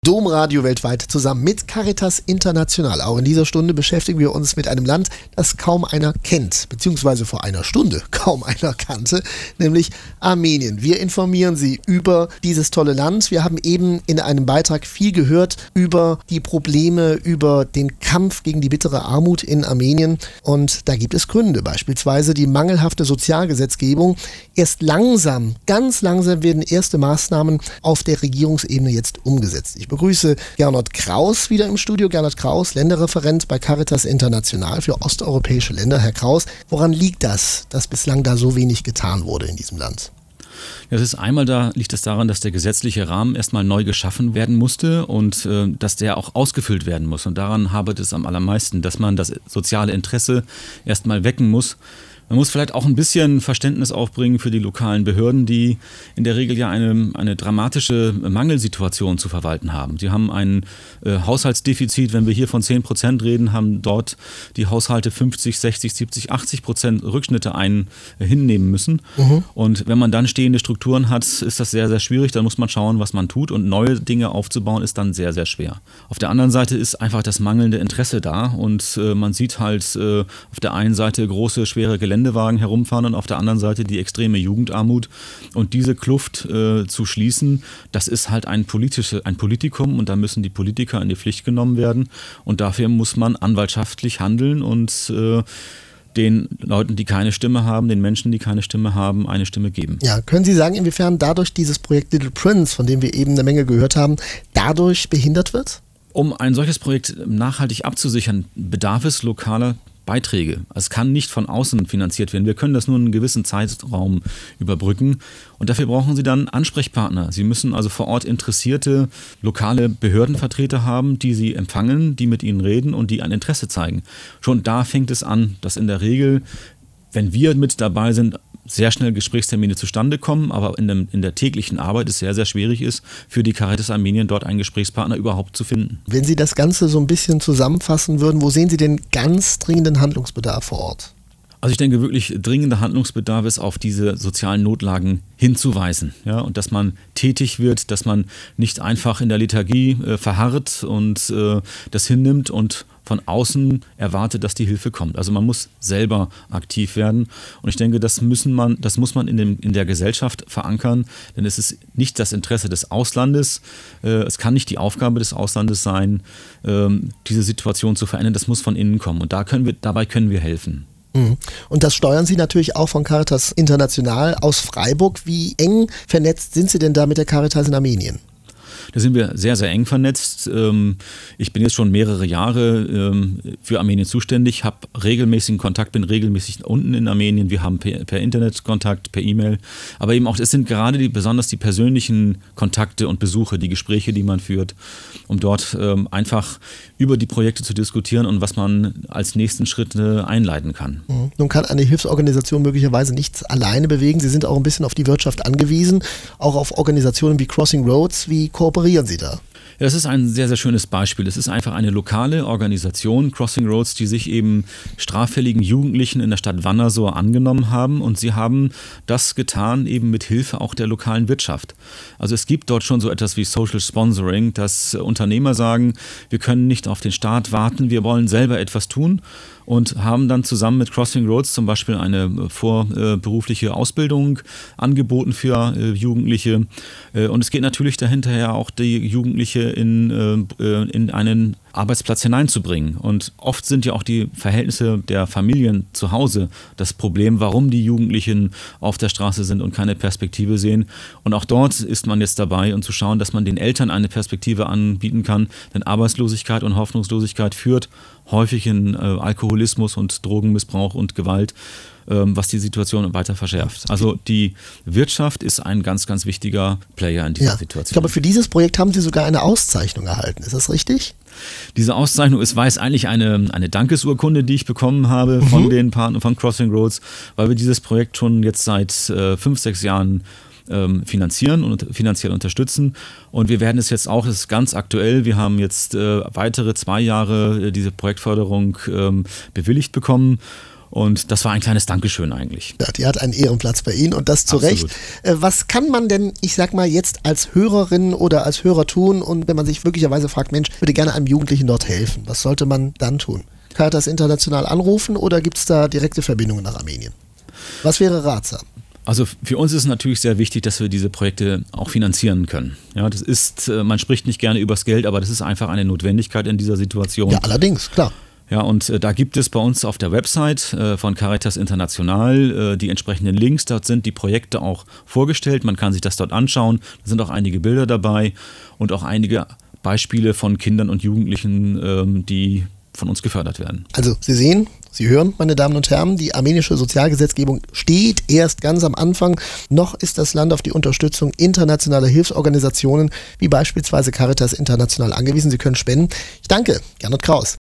Domradio weltweit zusammen mit Caritas International. Auch in dieser Stunde beschäftigen wir uns mit einem Land, das kaum einer kennt, beziehungsweise vor einer Stunde kaum einer kannte, nämlich Armenien. Wir informieren Sie über dieses tolle Land. Wir haben eben in einem Beitrag viel gehört über die Probleme, über den Kampf gegen die bittere Armut in Armenien. Und da gibt es Gründe, beispielsweise die mangelhafte Sozialgesetzgebung. Erst langsam, ganz langsam werden erste Maßnahmen auf der Regierungsebene jetzt umgesetzt. Ich begrüße Gernot Kraus wieder im Studio. Gernot Kraus, Länderreferent bei Caritas International für osteuropäische Länder. Herr Kraus, woran liegt das, dass bislang da so wenig getan wurde in diesem Land? Liegt es daran, dass der gesetzliche Rahmen erstmal neu geschaffen werden musste und dass der auch ausgefüllt werden muss. Und daran hapert es am allermeisten, dass man das soziale Interesse erstmal wecken muss. Man muss vielleicht auch ein bisschen Verständnis aufbringen für die lokalen Behörden, die in der Regel ja eine dramatische Mangelsituation zu verwalten haben. Sie haben ein Haushaltsdefizit, wenn wir hier von 10% reden, haben dort die Haushalte 50, 60, 70, 80% Rückschnitte hinnehmen müssen. Und wenn man dann stehende Strukturen hat, ist das sehr, sehr schwierig. Dann muss man schauen, was man tut, und neue Dinge aufzubauen ist dann sehr, sehr schwer. Auf der anderen Seite ist einfach das mangelnde Interesse da, und man sieht halt auf der einen Seite große, schwere Geländewagen herumfahren und auf der anderen Seite die extreme Jugendarmut. Und diese Kluft zu schließen, das ist halt ein Politikum, und da müssen die Politiker in die Pflicht genommen werden. Und dafür muss man anwaltschaftlich handeln und den Leuten, die keine Stimme haben, den Menschen, die keine Stimme haben, eine Stimme geben. Ja, können Sie sagen, inwiefern dadurch dieses Projekt Little Prince, von dem wir eben eine Menge gehört haben, dadurch behindert wird? Um ein solches Projekt nachhaltig abzusichern, bedarf es lokaler Beiträge. Es kann nicht von außen finanziert werden. Wir können das nur einen gewissen Zeitraum überbrücken, und dafür brauchen Sie dann Ansprechpartner. Sie müssen also vor Ort interessierte lokale Behördenvertreter haben, die Sie empfangen, die mit Ihnen reden und die ein Interesse zeigen. Schon da fängt es an, dass in der Regel, wenn wir mit dabei sind, sehr schnell Gesprächstermine zustande kommen, aber in der täglichen Arbeit es sehr, sehr schwierig ist, für die Caritas Armenien dort einen Gesprächspartner überhaupt zu finden. Wenn Sie das Ganze so ein bisschen zusammenfassen würden, wo sehen Sie den ganz dringenden Handlungsbedarf vor Ort? Also ich denke, wirklich dringender Handlungsbedarf ist, auf diese sozialen Notlagen hinzuweisen, ja, und dass man tätig wird, dass man nicht einfach in der Lethargie verharrt und das hinnimmt und von außen erwartet, dass die Hilfe kommt. Also man muss selber aktiv werden, und ich denke, das muss man in der Gesellschaft verankern, denn es ist nicht das Interesse des Auslandes, es kann nicht die Aufgabe des Auslandes sein, diese Situation zu verändern. Das muss von innen kommen, und dabei können wir helfen. Und das steuern Sie natürlich auch von Caritas International aus Freiburg. Wie eng vernetzt sind Sie denn da mit der Caritas in Armenien? Da sind wir sehr, sehr eng vernetzt. Ich bin jetzt schon mehrere Jahre für Armenien zuständig, habe regelmäßigen Kontakt, bin regelmäßig unten in Armenien. Wir haben per Internet Kontakt, per E-Mail. Aber eben auch, es sind gerade besonders die persönlichen Kontakte und Besuche, die Gespräche, die man führt, um dort einfach über die Projekte zu diskutieren und was man als nächsten Schritt einleiten kann. Nun kann eine Hilfsorganisation möglicherweise nichts alleine bewegen. Sie sind auch ein bisschen auf die Wirtschaft angewiesen, auch auf Organisationen wie Crossing Roads. Wie kooperieren Sie da? Ja, das ist ein sehr, sehr schönes Beispiel. Es ist einfach eine lokale Organisation, Crossing Roads, die sich eben straffälligen Jugendlichen in der Stadt Vanasor angenommen haben, und sie haben das getan eben mit Hilfe auch der lokalen Wirtschaft. Also es gibt dort schon so etwas wie Social Sponsoring, dass Unternehmer sagen, wir können nicht auf den Staat warten, wir wollen selber etwas tun, und haben dann zusammen mit Crossing Roads zum Beispiel eine vorberufliche Ausbildung angeboten für Jugendliche. Und es geht natürlich dahinterher auch, die Jugendliche in einen Arbeitsplatz hineinzubringen. Und oft sind ja auch die Verhältnisse der Familien zu Hause das Problem, warum die Jugendlichen auf der Straße sind und keine Perspektive sehen. Und auch dort ist man jetzt dabei, um zu schauen, dass man den Eltern eine Perspektive anbieten kann. Denn Arbeitslosigkeit und Hoffnungslosigkeit führt häufig in Alkoholismus und Drogenmissbrauch und Gewalt, was die Situation weiter verschärft. Also die Wirtschaft ist ein ganz, ganz wichtiger Player in dieser Situation. Ich glaube, für dieses Projekt haben Sie sogar eine Auszeichnung erhalten. Ist das richtig? Diese Auszeichnung ist eigentlich eine Dankesurkunde, die ich bekommen habe von den Partnern von Crossing Roads, weil wir dieses Projekt schon jetzt seit 5-6 Jahren finanzieren und finanziell unterstützen. Und wir werden es jetzt auch, es ist ganz aktuell, wir haben jetzt weitere 2 Jahre diese Projektförderung bewilligt bekommen. Und das war ein kleines Dankeschön eigentlich. Ja, die hat einen Ehrenplatz bei Ihnen und das zu Absolut. Recht. Was kann man denn, ich sag mal, jetzt als Hörerin oder als Hörer tun und wenn man sich möglicherweise fragt, Mensch, ich würde gerne einem Jugendlichen dort helfen, was sollte man dann tun? Caritas International anrufen oder gibt es da direkte Verbindungen nach Armenien? Was wäre ratsam? Also für uns ist es natürlich sehr wichtig, dass wir diese Projekte auch finanzieren können. Ja, das ist, man spricht nicht gerne übers Geld, aber das ist einfach eine Notwendigkeit in dieser Situation. Ja, allerdings, klar. Ja, und da gibt es bei uns auf der Website von Caritas International die entsprechenden Links. Dort sind die Projekte auch vorgestellt. Man kann sich das dort anschauen. Da sind auch einige Bilder dabei und auch einige Beispiele von Kindern und Jugendlichen, die von uns gefördert werden. Also Sie sehen, Sie hören, meine Damen und Herren, die armenische Sozialgesetzgebung steht erst ganz am Anfang. Noch ist das Land auf die Unterstützung internationaler Hilfsorganisationen wie beispielsweise Caritas International angewiesen. Sie können spenden. Ich danke Gernot Kraus.